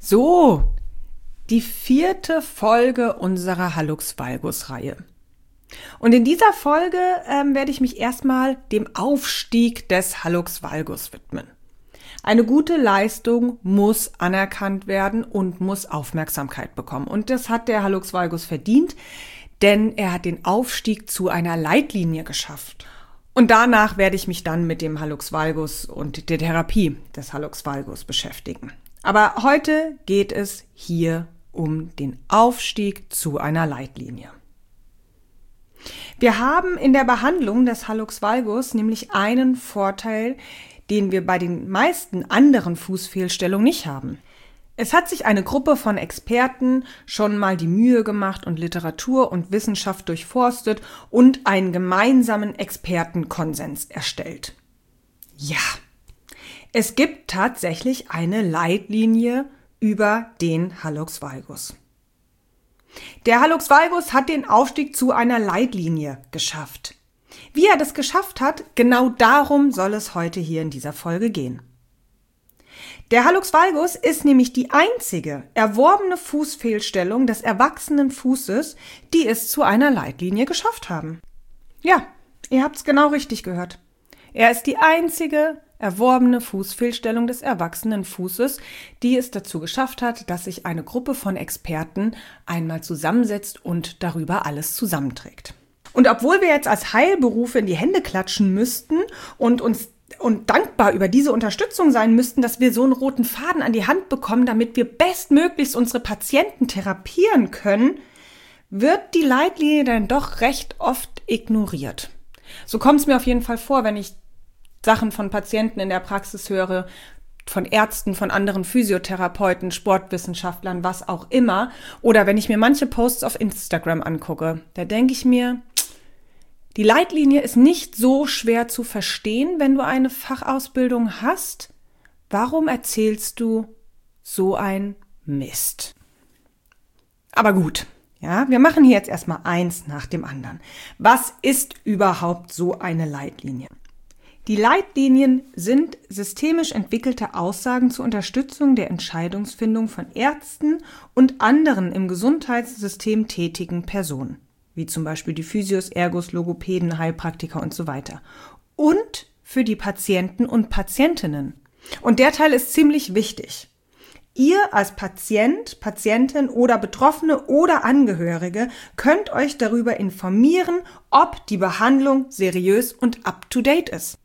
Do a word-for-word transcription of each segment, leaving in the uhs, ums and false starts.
So, die vierte Folge unserer Hallux Valgus-Reihe. Und in dieser Folge ähm, werde ich mich erstmal dem Aufstieg des Hallux Valgus widmen. Eine gute Leistung muss anerkannt werden und muss Aufmerksamkeit bekommen. Und das hat der Hallux Valgus verdient, denn er hat den Aufstieg zu einer Leitlinie geschafft. Und danach werde ich mich dann mit dem Hallux Valgus und der Therapie des Hallux Valgus beschäftigen. Aber heute geht es hier um den Aufstieg zu einer Leitlinie. Wir haben in der Behandlung des Hallux Valgus nämlich einen Vorteil, den wir bei den meisten anderen Fußfehlstellungen nicht haben. Es hat sich eine Gruppe von Experten schon mal die Mühe gemacht und Literatur und Wissenschaft durchforstet und einen gemeinsamen Expertenkonsens erstellt. Ja, es gibt tatsächlich eine Leitlinie über den Hallux Valgus. Der Hallux Valgus hat den Aufstieg zu einer Leitlinie geschafft. Wie er das geschafft hat, genau darum soll es heute hier in dieser Folge gehen. Der Hallux Valgus ist nämlich die einzige erworbene Fußfehlstellung des erwachsenen Fußes, die es zu einer Leitlinie geschafft haben. Ja, ihr habt's genau richtig gehört. Er ist die einzige erworbene Fußfehlstellung des erwachsenen Fußes, die es dazu geschafft hat, dass sich eine Gruppe von Experten einmal zusammensetzt und darüber alles zusammenträgt. Und obwohl wir jetzt als Heilberufe in die Hände klatschen müssten und uns und dankbar über diese Unterstützung sein müssten, dass wir so einen roten Faden an die Hand bekommen, damit wir bestmöglichst unsere Patienten therapieren können, wird die Leitlinie dann doch recht oft ignoriert. So kommt es mir auf jeden Fall vor, wenn ich Sachen von Patienten in der Praxis höre, von Ärzten, von anderen Physiotherapeuten, Sportwissenschaftlern, was auch immer. Oder wenn ich mir manche Posts auf Instagram angucke, da denke ich mir, die Leitlinie ist nicht so schwer zu verstehen, wenn du eine Fachausbildung hast. Warum erzählst du so ein Mist? Aber gut, ja, wir machen hier jetzt erstmal eins nach dem anderen. Was ist überhaupt so eine Leitlinie? Die Leitlinien sind systemisch entwickelte Aussagen zur Unterstützung der Entscheidungsfindung von Ärzten und anderen im Gesundheitssystem tätigen Personen, wie zum Beispiel die Physios, Ergos, Logopäden, Heilpraktiker und so weiter. Und für die Patienten und Patientinnen. Und der Teil ist ziemlich wichtig. Ihr als Patient, Patientin oder Betroffene oder Angehörige könnt euch darüber informieren, ob die Behandlung seriös und up-to-date ist.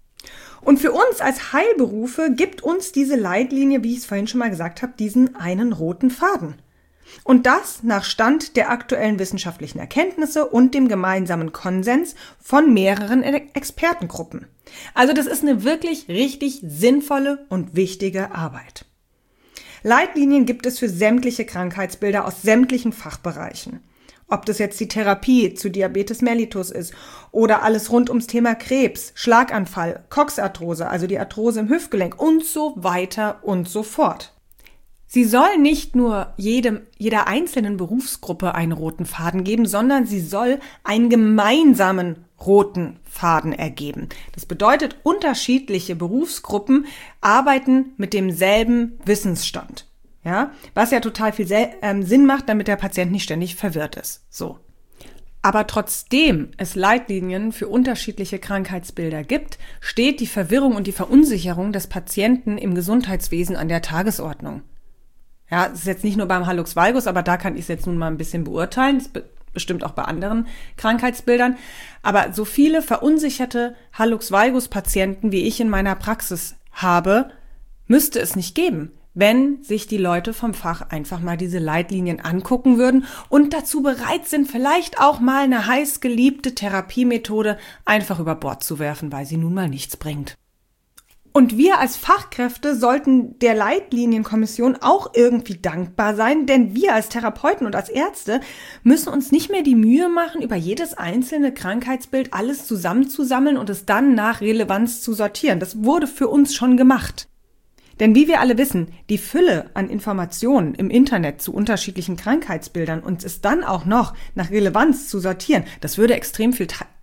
Und für uns als Heilberufe gibt uns diese Leitlinie, wie ich es vorhin schon mal gesagt habe, diesen einen roten Faden. Und das nach Stand der aktuellen wissenschaftlichen Erkenntnisse und dem gemeinsamen Konsens von mehreren Expertengruppen. Also das ist eine wirklich richtig sinnvolle und wichtige Arbeit. Leitlinien gibt es für sämtliche Krankheitsbilder aus sämtlichen Fachbereichen. Ob das jetzt die Therapie zu Diabetes mellitus ist oder alles rund ums Thema Krebs, Schlaganfall, Coxarthrose, also die Arthrose im Hüftgelenk und so weiter und so fort. Sie soll nicht nur jedem, jeder einzelnen Berufsgruppe einen roten Faden geben, sondern sie soll einen gemeinsamen roten Faden ergeben. Das bedeutet, unterschiedliche Berufsgruppen arbeiten mit demselben Wissensstand. Ja, was ja total viel ähm, Sinn macht, damit der Patient nicht ständig verwirrt ist. So. Aber trotzdem es Leitlinien für unterschiedliche Krankheitsbilder gibt, steht die Verwirrung und die Verunsicherung des Patienten im Gesundheitswesen an der Tagesordnung. Ja, es ist jetzt nicht nur beim Hallux Valgus, aber da kann ich es jetzt nun mal ein bisschen beurteilen. Das ist bestimmt auch bei anderen Krankheitsbildern. Aber so viele verunsicherte Hallux Valgus-Patienten, wie ich in meiner Praxis habe, müsste es nicht geben, wenn sich die Leute vom Fach einfach mal diese Leitlinien angucken würden und dazu bereit sind, vielleicht auch mal eine heiß geliebte Therapiemethode einfach über Bord zu werfen, weil sie nun mal nichts bringt. Und wir als Fachkräfte sollten der Leitlinienkommission auch irgendwie dankbar sein, denn wir als Therapeuten und als Ärzte müssen uns nicht mehr die Mühe machen, über jedes einzelne Krankheitsbild alles zusammenzusammeln und es dann nach Relevanz zu sortieren. Das wurde für uns schon gemacht. Denn wie wir alle wissen, die Fülle an Informationen im Internet zu unterschiedlichen Krankheitsbildern und es dann auch noch nach Relevanz zu sortieren, das würde extrem viel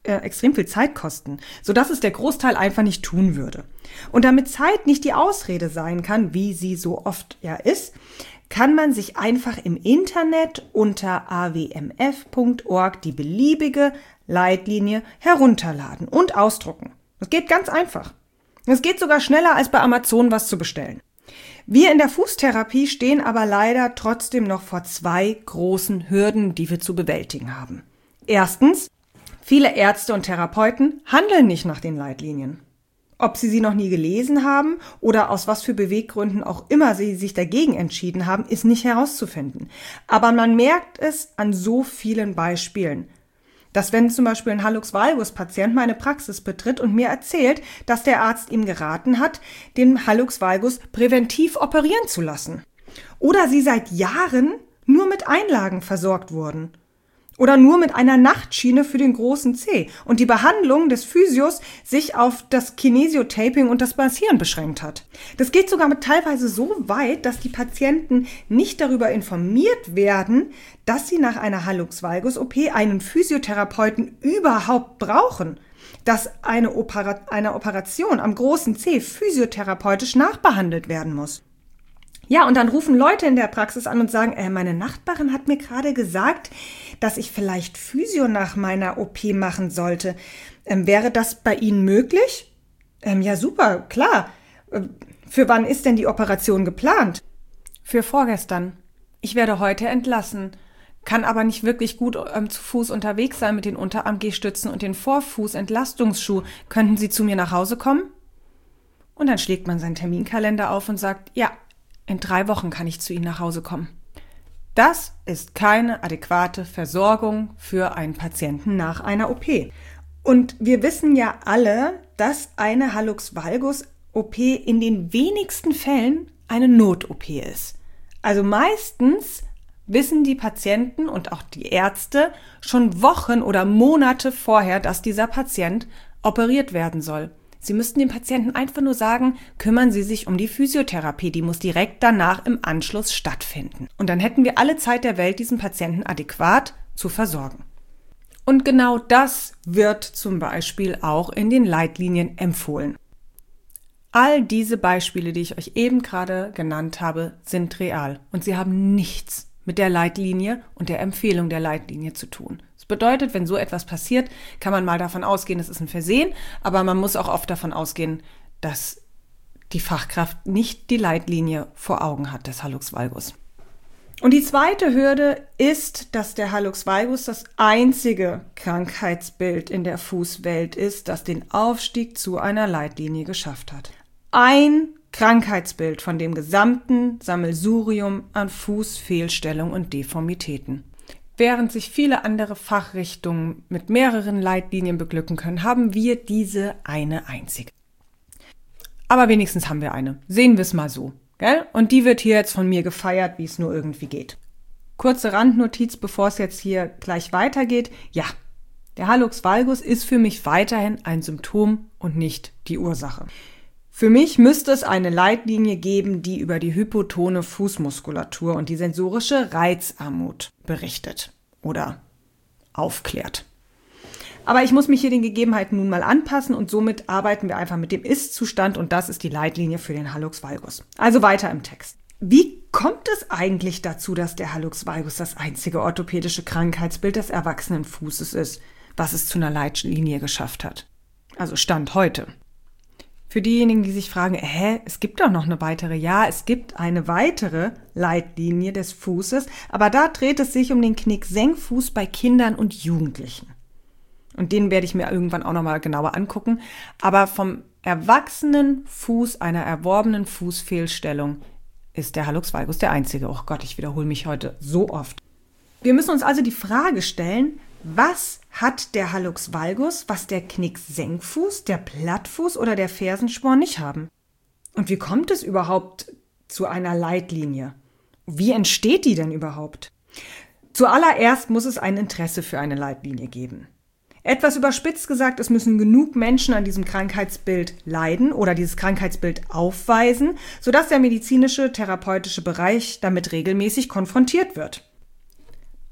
äh, extrem viel Zeit kosten, sodass es der Großteil einfach nicht tun würde. Und damit Zeit nicht die Ausrede sein kann, wie sie so oft ja ist, kann man sich einfach im Internet unter a w m f punkt org die beliebige Leitlinie herunterladen und ausdrucken. Das geht ganz einfach. Es geht sogar schneller als bei Amazon was zu bestellen. Wir in der Fußtherapie stehen aber leider trotzdem noch vor zwei großen Hürden, die wir zu bewältigen haben. Erstens, viele Ärzte und Therapeuten handeln nicht nach den Leitlinien. Ob sie sie noch nie gelesen haben oder aus was für Beweggründen auch immer sie sich dagegen entschieden haben, ist nicht herauszufinden. Aber man merkt es an so vielen Beispielen, dass wenn zum Beispiel ein Hallux Valgus-Patient meine Praxis betritt und mir erzählt, dass der Arzt ihm geraten hat, den Hallux Valgus präventiv operieren zu lassen. Oder sie seit Jahren nur mit Einlagen versorgt wurden. Oder nur mit einer Nachtschiene für den großen Zeh und die Behandlung des Physios sich auf das Kinesiotaping und das Massieren beschränkt hat. Das geht sogar mit teilweise so weit, dass die Patienten nicht darüber informiert werden, dass sie nach einer Hallux Valgus-O P einen Physiotherapeuten überhaupt brauchen, dass eine, Opera- eine Operation am großen Zeh physiotherapeutisch nachbehandelt werden muss. Ja, und dann rufen Leute in der Praxis an und sagen, äh, meine Nachbarin hat mir gerade gesagt, dass ich vielleicht Physio nach meiner O P machen sollte. Ähm, wäre das bei Ihnen möglich? Ähm, ja, super, klar. Äh, für wann ist denn die Operation geplant? Für vorgestern. Ich werde heute entlassen, kann aber nicht wirklich gut ähm, zu Fuß unterwegs sein mit den Unterarm-Gehstützen und den Vorfuß-Entlastungsschuh. Könnten Sie zu mir nach Hause kommen? Und dann schlägt man seinen Terminkalender auf und sagt, ja, in drei Wochen kann ich zu Ihnen nach Hause kommen. Das ist keine adäquate Versorgung für einen Patienten nach einer O P. Und wir wissen ja alle, dass eine Hallux Valgus-O P in den wenigsten Fällen eine Not-O P ist. Also meistens wissen die Patienten und auch die Ärzte schon Wochen oder Monate vorher, dass dieser Patient operiert werden soll. Sie müssten dem Patienten einfach nur sagen, kümmern Sie sich um die Physiotherapie, die muss direkt danach im Anschluss stattfinden. Und dann hätten wir alle Zeit der Welt, diesen Patienten adäquat zu versorgen. Und genau das wird zum Beispiel auch in den Leitlinien empfohlen. All diese Beispiele, die ich euch eben gerade genannt habe, sind real und sie haben nichts mit der Leitlinie und der Empfehlung der Leitlinie zu tun. Das bedeutet, wenn so etwas passiert, kann man mal davon ausgehen, es ist ein Versehen, aber man muss auch oft davon ausgehen, dass die Fachkraft nicht die Leitlinie vor Augen hat des Hallux Valgus. Und die zweite Hürde ist, dass der Hallux Valgus das einzige Krankheitsbild in der Fußwelt ist, das den Aufstieg zu einer Leitlinie geschafft hat. Ein Krankheitsbild von dem gesamten Sammelsurium an Fußfehlstellungen und Deformitäten. Während sich viele andere Fachrichtungen mit mehreren Leitlinien beglücken können, haben wir diese eine einzige. Aber wenigstens haben wir eine. Sehen wir es mal so. Gell? Und die wird hier jetzt von mir gefeiert, wie es nur irgendwie geht. Kurze Randnotiz, bevor es jetzt hier gleich weitergeht. Ja, der Hallux Valgus ist für mich weiterhin ein Symptom und nicht die Ursache. Für mich müsste es eine Leitlinie geben, die über die hypotone Fußmuskulatur und die sensorische Reizarmut berichtet oder aufklärt. Aber ich muss mich hier den Gegebenheiten nun mal anpassen und somit arbeiten wir einfach mit dem Ist-Zustand und das ist die Leitlinie für den Hallux Valgus. Also weiter im Text. Wie kommt es eigentlich dazu, dass der Hallux Valgus das einzige orthopädische Krankheitsbild des erwachsenen Fußes ist, was es zu einer Leitlinie geschafft hat? Also Stand heute. Für diejenigen, die sich fragen, hä, es gibt doch noch eine weitere. Ja, es gibt eine weitere Leitlinie des Fußes, aber da dreht es sich um den Knick-Senkfuß bei Kindern und Jugendlichen. Und den werde ich mir irgendwann auch nochmal genauer angucken. Aber vom erwachsenen Fuß, einer erworbenen Fußfehlstellung, ist der Hallux Valgus der einzige. Oh Gott, ich wiederhole mich heute so oft. Wir müssen uns also die Frage stellen, was hat der Hallux Valgus, was der Knick-Senkfuß, der Plattfuß oder der Fersensporn nicht haben? Und wie kommt es überhaupt zu einer Leitlinie? Wie entsteht die denn überhaupt? Zuallererst muss es ein Interesse für eine Leitlinie geben. Etwas überspitzt gesagt, es müssen genug Menschen an diesem Krankheitsbild leiden oder dieses Krankheitsbild aufweisen, sodass der medizinische, therapeutische Bereich damit regelmäßig konfrontiert wird.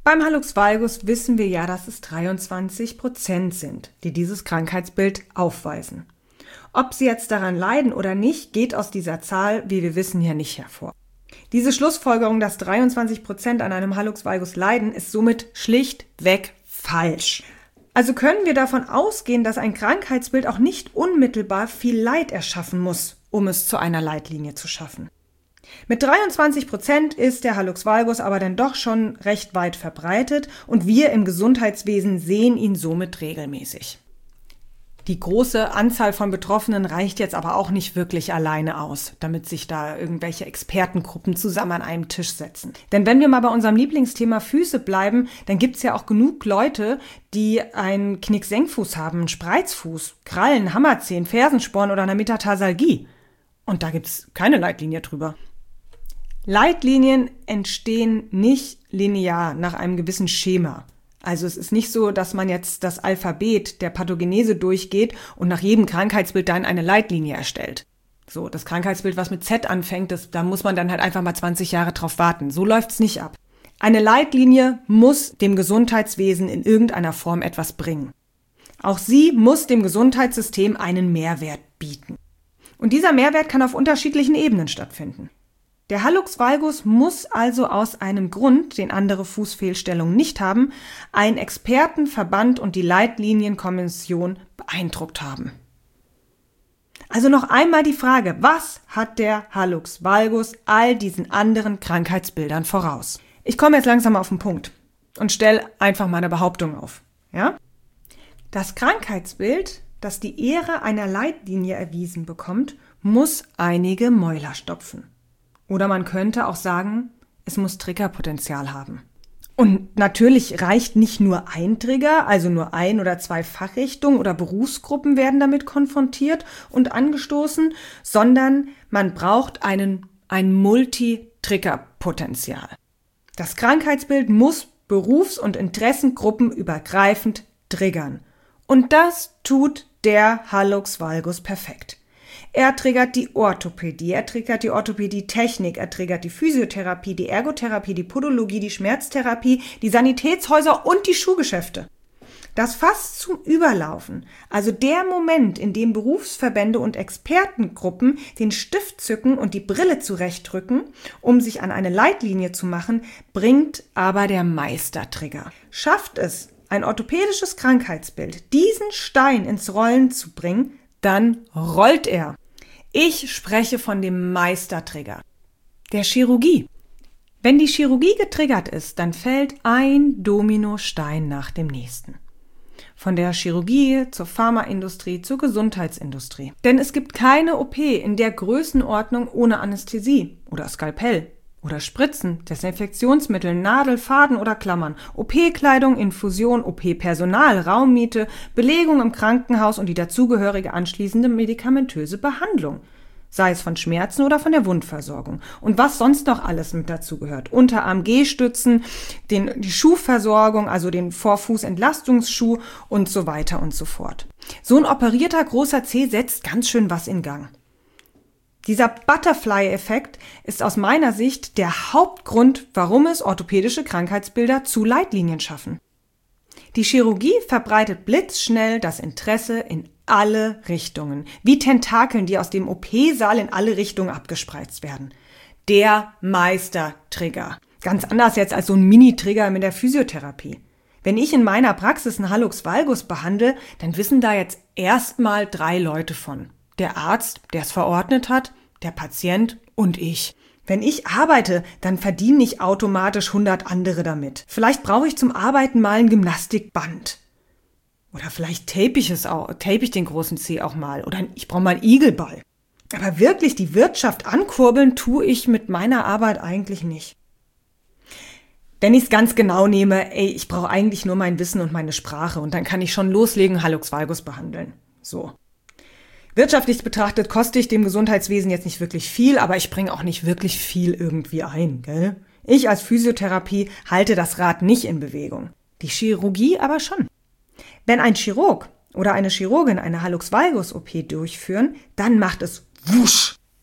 Beim Hallux valgus wissen wir ja, dass es dreiundzwanzig Prozent sind, die dieses Krankheitsbild aufweisen. Ob sie jetzt daran leiden oder nicht, geht aus dieser Zahl, wie wir wissen, ja nicht hervor. Diese Schlussfolgerung, dass dreiundzwanzig Prozent an einem Hallux valgus leiden, ist somit schlichtweg falsch. Also können wir davon ausgehen, dass ein Krankheitsbild auch nicht unmittelbar viel Leid erschaffen muss, um es zu einer Leitlinie zu schaffen. Mit dreiundzwanzig Prozent ist der Hallux valgus aber dann doch schon recht weit verbreitet und wir im Gesundheitswesen sehen ihn somit regelmäßig. Die große Anzahl von Betroffenen reicht jetzt aber auch nicht wirklich alleine aus, damit sich da irgendwelche Expertengruppen zusammen an einem Tisch setzen. Denn wenn wir mal bei unserem Lieblingsthema Füße bleiben, dann gibt's ja auch genug Leute, die einen Knicksenkfuß haben, einen Spreizfuß, Krallen, Hammerzehen, Fersensporn oder eine Metatarsalgie. Und da gibt's keine Leitlinie drüber. Leitlinien entstehen nicht linear nach einem gewissen Schema. Also es ist nicht so, dass man jetzt das Alphabet der Pathogenese durchgeht und nach jedem Krankheitsbild dann eine Leitlinie erstellt. So, das Krankheitsbild, was mit Z anfängt, das, da muss man dann halt einfach mal zwanzig Jahre drauf warten. So läuft's nicht ab. Eine Leitlinie muss dem Gesundheitswesen in irgendeiner Form etwas bringen. Auch sie muss dem Gesundheitssystem einen Mehrwert bieten. Und dieser Mehrwert kann auf unterschiedlichen Ebenen stattfinden. Der Hallux valgus muss also aus einem Grund, den andere Fußfehlstellungen nicht haben, einen Expertenverband und die Leitlinienkommission beeindruckt haben. Also noch einmal die Frage, was hat der Hallux valgus all diesen anderen Krankheitsbildern voraus? Ich komme jetzt langsam auf den Punkt und stelle einfach mal eine Behauptung auf. Ja? Das Krankheitsbild, das die Ehre einer Leitlinie erwiesen bekommt, muss einige Mäuler stopfen. Oder man könnte auch sagen, es muss Triggerpotenzial haben. Und natürlich reicht nicht nur ein Trigger, also nur ein oder zwei Fachrichtungen oder Berufsgruppen werden damit konfrontiert und angestoßen, sondern man braucht einen, ein Multi-Trigger-Potenzial. Das Krankheitsbild muss berufs- und Interessengruppen übergreifend triggern. Und das tut der Hallux valgus perfekt. Er triggert die Orthopädie, er triggert die Orthopädie-Technik, er triggert die Physiotherapie, die Ergotherapie, die Podologie, die Schmerztherapie, die Sanitätshäuser und die Schuhgeschäfte. Das Fass zum Überlaufen, also der Moment, in dem Berufsverbände und Expertengruppen den Stift zücken und die Brille zurechtrücken, um sich an eine Leitlinie zu machen, bringt aber der Meistertrigger. Schafft es ein orthopädisches Krankheitsbild, diesen Stein ins Rollen zu bringen, dann rollt er. Ich spreche von dem Meistertrigger, der Chirurgie. Wenn die Chirurgie getriggert ist, dann fällt ein Dominostein nach dem nächsten. Von der Chirurgie zur Pharmaindustrie zur Gesundheitsindustrie. Denn es gibt keine O P in der Größenordnung ohne Anästhesie oder Skalpell oder Spritzen, Desinfektionsmittel, Nadel, Faden oder Klammern, O P-Kleidung, Infusion, O P-Personal, Raummiete, Belegung im Krankenhaus und die dazugehörige anschließende medikamentöse Behandlung. Sei es von Schmerzen oder von der Wundversorgung. Und was sonst noch alles mit dazugehört. Unterarm-G-Stützen, den, die Schuhversorgung, also den Vorfußentlastungsschuh und so weiter und so fort. So ein operierter großer Zeh setzt ganz schön was in Gang. Dieser Butterfly-Effekt ist aus meiner Sicht der Hauptgrund, warum es orthopädische Krankheitsbilder zu Leitlinien schaffen. Die Chirurgie verbreitet blitzschnell das Interesse in alle Richtungen, wie Tentakeln, die aus dem O P-Saal in alle Richtungen abgespreizt werden. Der Meistertrigger. Ganz anders jetzt als so ein Mini-Trigger mit der Physiotherapie. Wenn ich in meiner Praxis einen Hallux valgus behandle, dann wissen da jetzt erstmal drei Leute von. Der Arzt, der es verordnet hat, der Patient und ich. Wenn ich arbeite, dann verdiene ich automatisch hundert andere damit. Vielleicht brauche ich zum Arbeiten mal ein Gymnastikband. Oder vielleicht tape ich es auch, tape ich den großen Zeh auch mal. Oder ich brauche mal einen Igelball. Aber wirklich die Wirtschaft ankurbeln tue ich mit meiner Arbeit eigentlich nicht. Wenn ich es ganz genau nehme, ey, ich brauche eigentlich nur mein Wissen und meine Sprache und dann kann ich schon loslegen, Hallux valgus behandeln. So. Wirtschaftlich betrachtet koste ich dem Gesundheitswesen jetzt nicht wirklich viel, aber ich bringe auch nicht wirklich viel irgendwie ein, gell? Ich als Physiotherapie halte das Rad nicht in Bewegung. Die Chirurgie aber schon. Wenn ein Chirurg oder eine Chirurgin eine Hallux valgus O P durchführen, dann macht es wusch.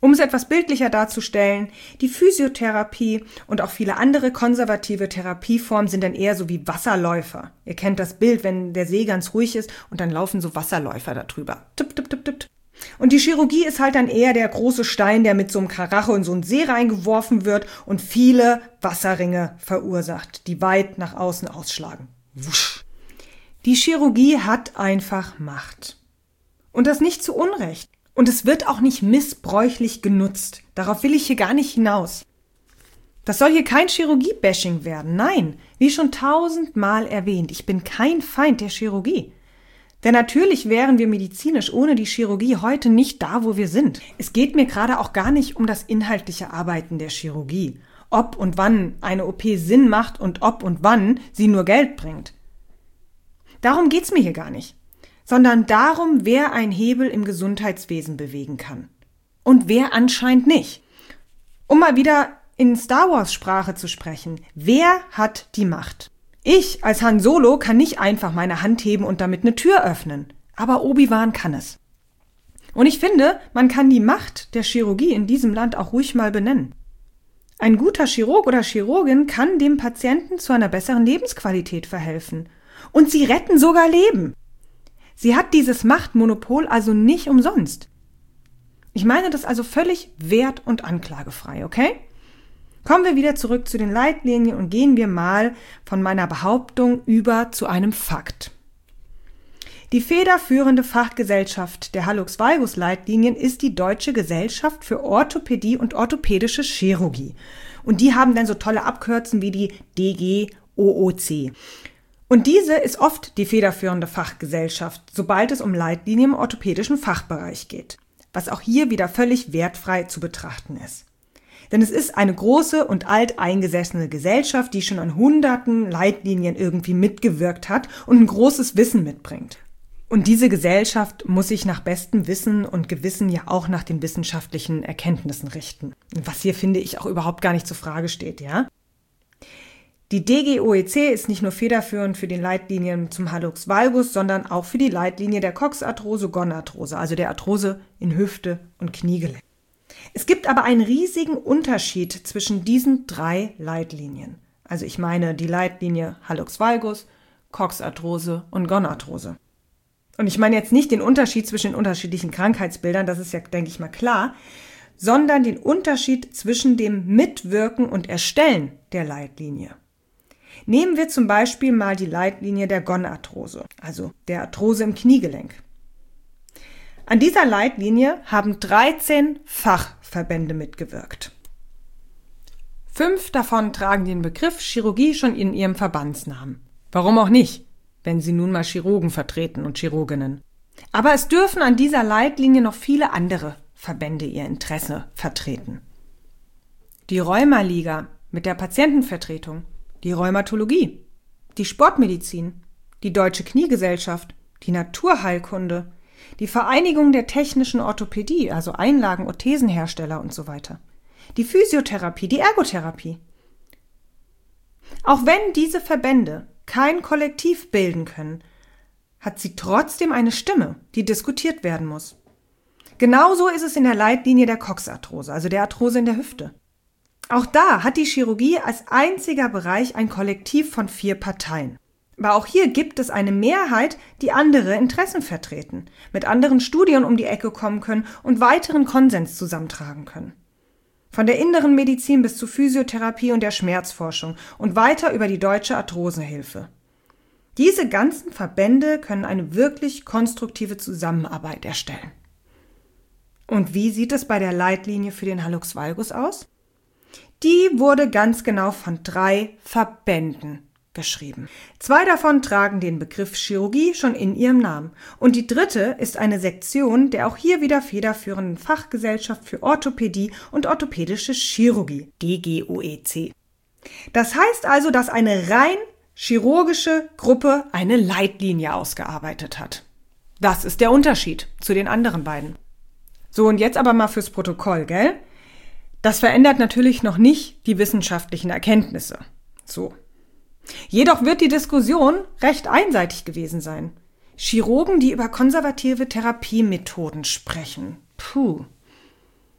Um es etwas bildlicher darzustellen, die Physiotherapie und auch viele andere konservative Therapieformen sind dann eher so wie Wasserläufer. Ihr kennt das Bild, wenn der See ganz ruhig ist und dann laufen so Wasserläufer da drüber. Tipp, tipp, tipp, tipp. Und die Chirurgie ist halt dann eher der große Stein, der mit so einem Karacho in so einen See reingeworfen wird und viele Wasserringe verursacht, die weit nach außen ausschlagen. Wusch. Die Chirurgie hat einfach Macht. Und das nicht zu Unrecht. Und es wird auch nicht missbräuchlich genutzt. Darauf will ich hier gar nicht hinaus. Das soll hier kein Chirurgie-Bashing werden. Nein, wie schon tausendmal erwähnt, ich bin kein Feind der Chirurgie. Denn natürlich wären wir medizinisch ohne die Chirurgie heute nicht da, wo wir sind. Es geht mir gerade auch gar nicht um das inhaltliche Arbeiten der Chirurgie. Ob und wann eine O P Sinn macht und ob und wann sie nur Geld bringt. Darum geht's mir hier gar nicht. Sondern darum, wer einen Hebel im Gesundheitswesen bewegen kann. Und wer anscheinend nicht. Um mal wieder in Star Wars Sprache zu sprechen, wer hat die Macht? Ich als Han Solo kann nicht einfach meine Hand heben und damit eine Tür öffnen, aber Obi-Wan kann es. Und ich finde, man kann die Macht der Chirurgie in diesem Land auch ruhig mal benennen. Ein guter Chirurg oder Chirurgin kann dem Patienten zu einer besseren Lebensqualität verhelfen. Und sie retten sogar Leben. Sie hat dieses Machtmonopol also nicht umsonst. Ich meine das also völlig wert- und anklagefrei, okay? Kommen wir wieder zurück zu den Leitlinien und gehen wir mal von meiner Behauptung über zu einem Fakt. Die federführende Fachgesellschaft der Hallux-Valgus-Leitlinien ist die Deutsche Gesellschaft für Orthopädie und orthopädische Chirurgie. Und die haben dann so tolle Abkürzen wie die D G O O C. Und diese ist oft die federführende Fachgesellschaft, sobald es um Leitlinien im orthopädischen Fachbereich geht, was auch hier wieder völlig wertfrei zu betrachten ist. Denn es ist eine große und alteingesessene Gesellschaft, die schon an hunderten Leitlinien irgendwie mitgewirkt hat und ein großes Wissen mitbringt. Und diese Gesellschaft muss sich nach bestem Wissen und Gewissen ja auch nach den wissenschaftlichen Erkenntnissen richten. Was hier, finde ich, auch überhaupt gar nicht zur Frage steht, ja? Die D G O E C ist nicht nur federführend für die Leitlinien zum Hallux Valgus, sondern auch für die Leitlinie der Coxarthrose-Gonarthrose, also der Arthrose in Hüfte und Kniegelenk. Es gibt aber einen riesigen Unterschied zwischen diesen drei Leitlinien. Also ich meine die Leitlinie Hallux Valgus, Coxarthrose und Gonarthrose. Und ich meine jetzt nicht den Unterschied zwischen den unterschiedlichen Krankheitsbildern, das ist ja, denke ich mal, klar, sondern den Unterschied zwischen dem Mitwirken und Erstellen der Leitlinie. Nehmen wir zum Beispiel mal die Leitlinie der Gonarthrose, also der Arthrose im Kniegelenk. An dieser Leitlinie haben dreizehn Fachverbände mitgewirkt. Fünf davon tragen den Begriff Chirurgie schon in ihrem Verbandsnamen. Warum auch nicht, wenn sie nun mal Chirurgen vertreten und Chirurginnen. Aber es dürfen an dieser Leitlinie noch viele andere Verbände ihr Interesse vertreten. Die Rheumaliga mit der Patientenvertretung, die Rheumatologie, die Sportmedizin, die Deutsche Kniegesellschaft, die Naturheilkunde, die Vereinigung der technischen Orthopädie, also Einlagen- und Orthesenhersteller und so weiter, die Physiotherapie, die Ergotherapie. Auch wenn diese Verbände kein Kollektiv bilden können, hat sie trotzdem eine Stimme, die diskutiert werden muss. Genauso ist es in der Leitlinie der Coxarthrose, also der Arthrose in der Hüfte. Auch da hat die Chirurgie als einziger Bereich ein Kollektiv von vier Parteien. Aber auch hier gibt es eine Mehrheit, die andere Interessen vertreten, mit anderen Studien um die Ecke kommen können und weiteren Konsens zusammentragen können. Von der inneren Medizin bis zur Physiotherapie und der Schmerzforschung und weiter über die Deutsche Arthrosehilfe. Diese ganzen Verbände können eine wirklich konstruktive Zusammenarbeit erstellen. Und wie sieht es bei der Leitlinie für den Hallux Valgus aus? Die wurde ganz genau von drei Verbänden geschrieben. Zwei davon tragen den Begriff Chirurgie schon in ihrem Namen und die dritte ist eine Sektion der auch hier wieder federführenden Fachgesellschaft für Orthopädie und orthopädische Chirurgie, D G O E C. Das heißt also, dass eine rein chirurgische Gruppe eine Leitlinie ausgearbeitet hat. Das ist der Unterschied zu den anderen beiden. So, und jetzt aber mal fürs Protokoll, gell? Das verändert natürlich noch nicht die wissenschaftlichen Erkenntnisse. So. Jedoch wird die Diskussion recht einseitig gewesen sein. Chirurgen, die über konservative Therapiemethoden sprechen. Puh.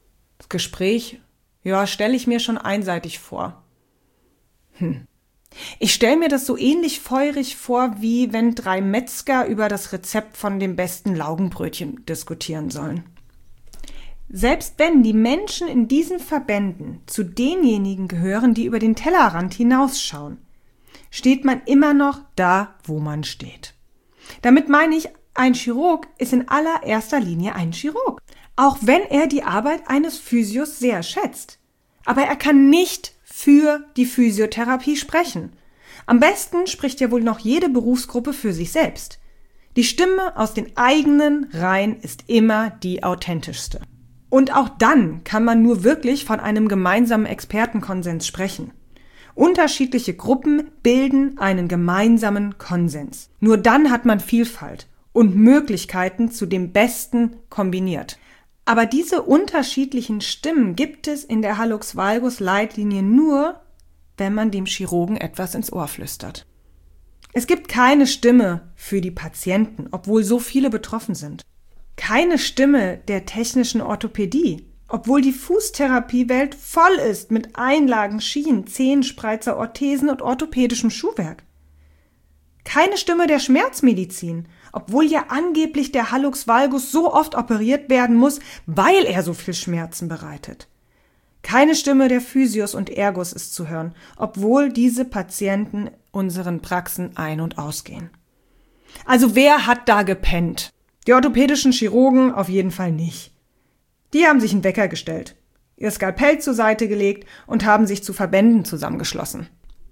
Das Gespräch, ja, stelle ich mir schon einseitig vor. Hm. Ich stelle mir das so ähnlich feurig vor, wie wenn drei Metzger über das Rezept von dem besten Laugenbrötchen diskutieren sollen. Selbst wenn die Menschen in diesen Verbänden zu denjenigen gehören, die über den Tellerrand hinausschauen, steht man immer noch da, wo man steht. Damit meine ich, ein Chirurg ist in allererster Linie ein Chirurg, auch wenn er die Arbeit eines Physios sehr schätzt. Aber er kann nicht für die Physiotherapie sprechen. Am besten spricht ja wohl noch jede Berufsgruppe für sich selbst. Die Stimme aus den eigenen Reihen ist immer die authentischste. Und auch dann kann man nur wirklich von einem gemeinsamen Expertenkonsens sprechen. Unterschiedliche Gruppen bilden einen gemeinsamen Konsens. Nur dann hat man Vielfalt und Möglichkeiten zu dem Besten kombiniert. Aber diese unterschiedlichen Stimmen gibt es in der Hallux-Valgus-Leitlinie nur, wenn man dem Chirurgen etwas ins Ohr flüstert. Es gibt keine Stimme für die Patienten, obwohl so viele betroffen sind. Keine Stimme der technischen Orthopädie, obwohl die Fußtherapiewelt voll ist mit Einlagen, Schienen, Zehenspreizer, Orthesen und orthopädischem Schuhwerk. Keine Stimme der Schmerzmedizin, obwohl ja angeblich der Hallux valgus so oft operiert werden muss, weil er so viel Schmerzen bereitet. Keine Stimme der Physios und Ergos ist zu hören, obwohl diese Patienten unseren Praxen ein- und ausgehen. Also wer hat da gepennt? Die orthopädischen Chirurgen auf jeden Fall nicht. Die haben sich einen Wecker gestellt, ihr Skalpell zur Seite gelegt und haben sich zu Verbänden zusammengeschlossen.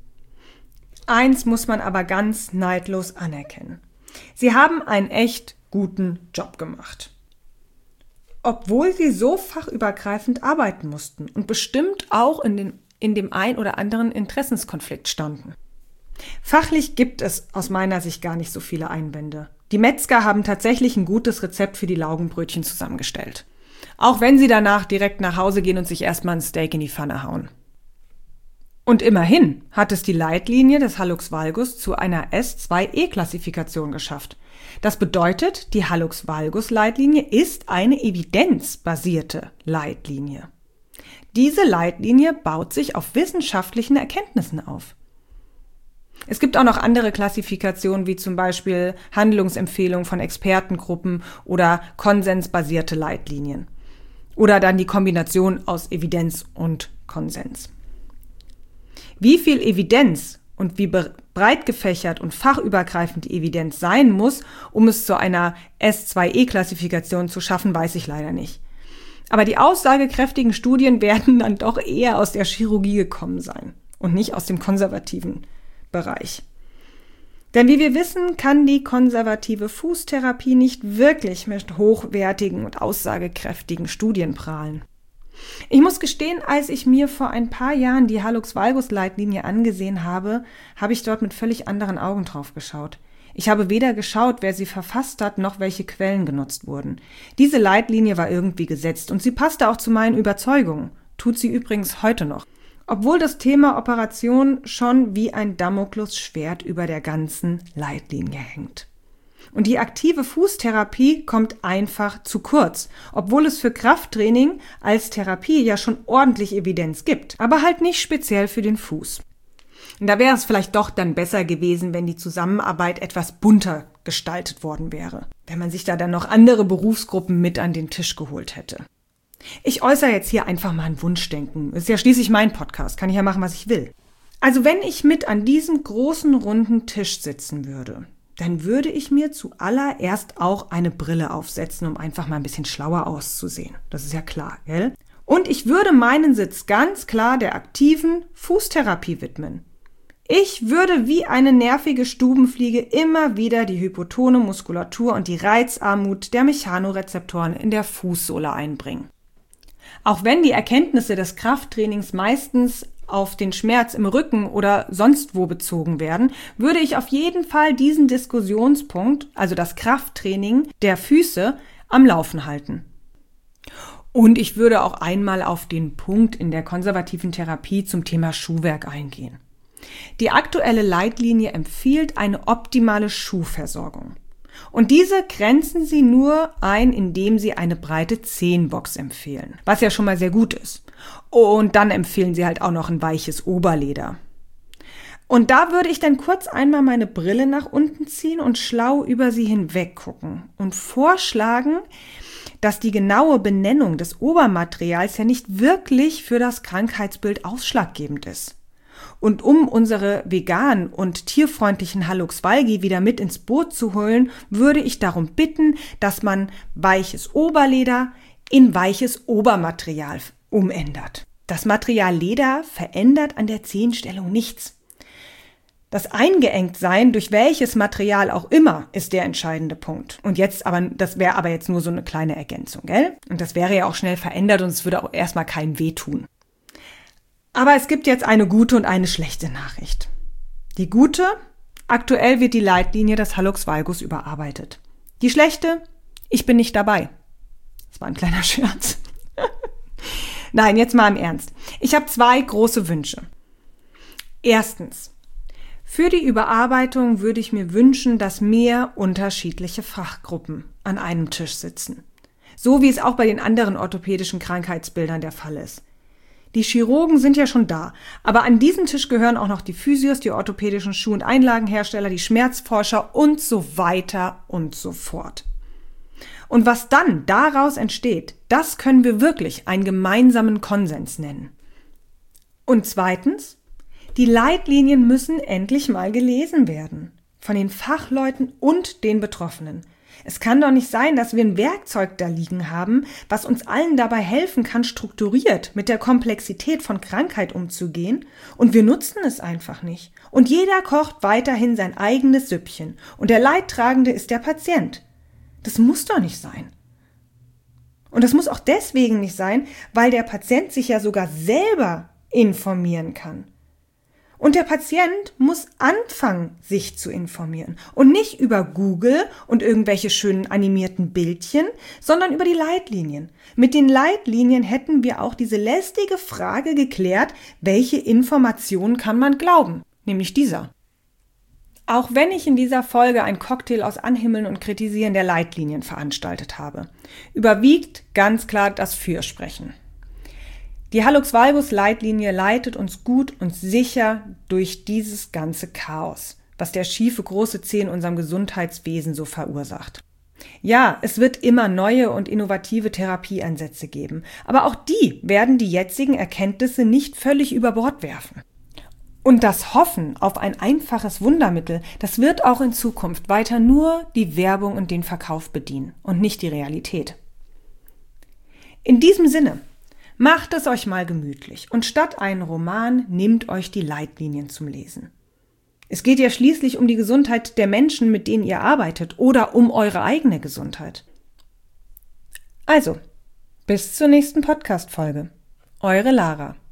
Eins muss man aber ganz neidlos anerkennen. Sie haben einen echt guten Job gemacht. Obwohl sie so fachübergreifend arbeiten mussten und bestimmt auch in, den, in dem ein oder anderen Interessenskonflikt standen. Fachlich gibt es aus meiner Sicht gar nicht so viele Einwände. Die Metzger haben tatsächlich ein gutes Rezept für die Laugenbrötchen zusammengestellt. Auch wenn sie danach direkt nach Hause gehen und sich erstmal ein Steak in die Pfanne hauen. Und immerhin hat es die Leitlinie des Hallux valgus zu einer S zwei E Klassifikation geschafft. Das bedeutet, die Hallux valgus Leitlinie ist eine evidenzbasierte Leitlinie. Diese Leitlinie baut sich auf wissenschaftlichen Erkenntnissen auf. Es gibt auch noch andere Klassifikationen, wie zum Beispiel Handlungsempfehlungen von Expertengruppen oder konsensbasierte Leitlinien. Oder dann die Kombination aus Evidenz und Konsens. Wie viel Evidenz und wie breit gefächert und fachübergreifend die Evidenz sein muss, um es zu einer S zwei E Klassifikation zu schaffen, weiß ich leider nicht. Aber die aussagekräftigen Studien werden dann doch eher aus der Chirurgie gekommen sein und nicht aus dem konservativen Bereich. Denn wie wir wissen, kann die konservative Fußtherapie nicht wirklich mit hochwertigen und aussagekräftigen Studien prahlen. Ich muss gestehen, als ich mir vor ein paar Jahren die Hallux valgus Leitlinie angesehen habe, habe ich dort mit völlig anderen Augen drauf geschaut. Ich habe weder geschaut, wer sie verfasst hat, noch welche Quellen genutzt wurden. Diese Leitlinie war irgendwie gesetzt und sie passte auch zu meinen Überzeugungen. Tut sie übrigens heute noch. Obwohl das Thema Operation schon wie ein Damoklesschwert über der ganzen Leitlinie hängt. Und die aktive Fußtherapie kommt einfach zu kurz, obwohl es für Krafttraining als Therapie ja schon ordentlich Evidenz gibt, aber halt nicht speziell für den Fuß. Und da wäre es vielleicht doch dann besser gewesen, wenn die Zusammenarbeit etwas bunter gestaltet worden wäre, wenn man sich da dann noch andere Berufsgruppen mit an den Tisch geholt hätte. Ich äußere jetzt hier einfach mal ein Wunschdenken. Ist ja schließlich mein Podcast, kann ich ja machen, was ich will. Also wenn ich mit an diesem großen runden Tisch sitzen würde, dann würde ich mir zuallererst auch eine Brille aufsetzen, um einfach mal ein bisschen schlauer auszusehen. Das ist ja klar, gell? Und ich würde meinen Sitz ganz klar der aktiven Fußtherapie widmen. Ich würde wie eine nervige Stubenfliege immer wieder die hypotone Muskulatur und die Reizarmut der Mechanorezeptoren in der Fußsohle einbringen. Auch wenn die Erkenntnisse des Krafttrainings meistens auf den Schmerz im Rücken oder sonst wo bezogen werden, würde ich auf jeden Fall diesen Diskussionspunkt, also das Krafttraining der Füße, am Laufen halten. Und ich würde auch einmal auf den Punkt in der konservativen Therapie zum Thema Schuhwerk eingehen. Die aktuelle Leitlinie empfiehlt eine optimale Schuhversorgung. Und diese grenzen sie nur ein, indem sie eine breite Zehenbox empfehlen, was ja schon mal sehr gut ist. Und dann empfehlen sie halt auch noch ein weiches Oberleder. Und da würde ich dann kurz einmal meine Brille nach unten ziehen und schlau über sie hinweg gucken und vorschlagen, dass die genaue Benennung des Obermaterials ja nicht wirklich für das Krankheitsbild ausschlaggebend ist. Und um unsere veganen und tierfreundlichen Hallux valgi wieder mit ins Boot zu holen, würde ich darum bitten, dass man weiches Oberleder in weiches Obermaterial umändert. Das Material Leder verändert an der Zehenstellung nichts. Das Eingeengtsein durch welches Material auch immer ist der entscheidende Punkt. Und jetzt aber, das wäre aber jetzt nur so eine kleine Ergänzung, gell? Und das wäre ja auch schnell verändert und es würde auch erstmal keinem wehtun. Aber es gibt jetzt eine gute und eine schlechte Nachricht. Die gute: Aktuell wird die Leitlinie des Hallux valgus überarbeitet. Die schlechte: Ich bin nicht dabei. Das war ein kleiner Scherz. Nein, jetzt mal im Ernst. Ich habe zwei große Wünsche. Erstens: Für die Überarbeitung würde ich mir wünschen, dass mehr unterschiedliche Fachgruppen an einem Tisch sitzen. So wie es auch bei den anderen orthopädischen Krankheitsbildern der Fall ist. Die Chirurgen sind ja schon da, aber an diesen Tisch gehören auch noch die Physios, die orthopädischen Schuh- und Einlagenhersteller, die Schmerzforscher und so weiter und so fort. Und was dann daraus entsteht, das können wir wirklich einen gemeinsamen Konsens nennen. Und zweitens: Die Leitlinien müssen endlich mal gelesen werden. Von den Fachleuten und den Betroffenen. Es kann doch nicht sein, dass wir ein Werkzeug da liegen haben, was uns allen dabei helfen kann, strukturiert mit der Komplexität von Krankheit umzugehen, und wir nutzen es einfach nicht. Und jeder kocht weiterhin sein eigenes Süppchen und der Leidtragende ist der Patient. Das muss doch nicht sein. Und das muss auch deswegen nicht sein, weil der Patient sich ja sogar selber informieren kann. Und der Patient muss anfangen, sich zu informieren. Und nicht über Google und irgendwelche schönen animierten Bildchen, sondern über die Leitlinien. Mit den Leitlinien hätten wir auch diese lästige Frage geklärt: Welche Informationen kann man glauben? Nämlich dieser. Auch wenn ich in dieser Folge ein Cocktail aus Anhimmeln und Kritisieren der Leitlinien veranstaltet habe, überwiegt ganz klar das Fürsprechen. Die Hallux valgus Leitlinie leitet uns gut und sicher durch dieses ganze Chaos, was der schiefe große Zeh in unserem Gesundheitswesen so verursacht. Ja, es wird immer neue und innovative Therapieansätze geben, aber auch die werden die jetzigen Erkenntnisse nicht völlig über Bord werfen. Und das Hoffen auf ein einfaches Wundermittel, das wird auch in Zukunft weiter nur die Werbung und den Verkauf bedienen und nicht die Realität. In diesem Sinne: Macht es euch mal gemütlich und statt einen Roman nehmt euch die Leitlinien zum Lesen. Es geht ja schließlich um die Gesundheit der Menschen, mit denen ihr arbeitet, oder um eure eigene Gesundheit. Also, bis zur nächsten Podcast-Folge. Eure Lara.